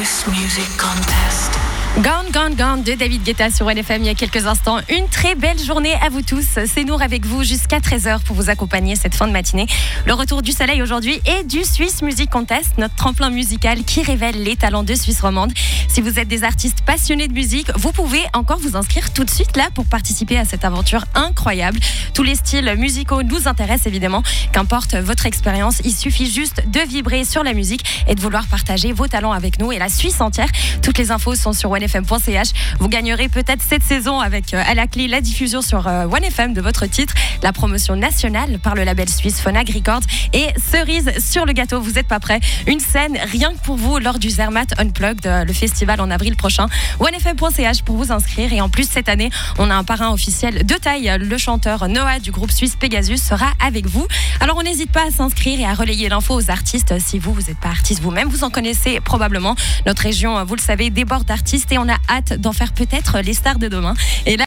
Swiss Music Contest. Gone, Gone, Gone de David Guetta sur LFM il y a quelques instants. Une très belle journée à vous tous. C'est Nour avec vous jusqu'à 13h pour vous accompagner cette fin de matinée. Le retour du soleil aujourd'hui et du Swiss Music Contest, notre tremplin musical qui révèle les talents de Suisse romande. Si vous êtes des artistes passionnés de musique, vous pouvez encore vous inscrire tout de suite là pour participer à cette aventure incroyable. Tous les styles musicaux nous intéressent évidemment. Qu'importe votre expérience, il suffit juste de vibrer sur la musique et de vouloir partager vos talents avec nous et la Suisse entière. Toutes les infos sont sur onefm.ch. Vous gagnerez peut-être cette saison avec à la clé la diffusion sur OneFM de votre titre, la promotion nationale par le label suisse Phonak Records et cerise sur le gâteau, vous n'êtes pas prêts, une scène rien que pour vous lors du Zermatt Unplugged, le festival en avril prochain. OneFM.ch pour vous inscrire et en plus cette année on a un parrain officiel de taille, le chanteur Noah du groupe suisse Pegasus sera avec vous. Alors on n'hésite pas à s'inscrire et à relayer l'info aux artistes. Si vous n'êtes pas artiste vous-même, vous en connaissez probablement. Notre région, vous le savez, déborde d'artistes et on a hâte d'en faire peut-être les stars de demain. Et là,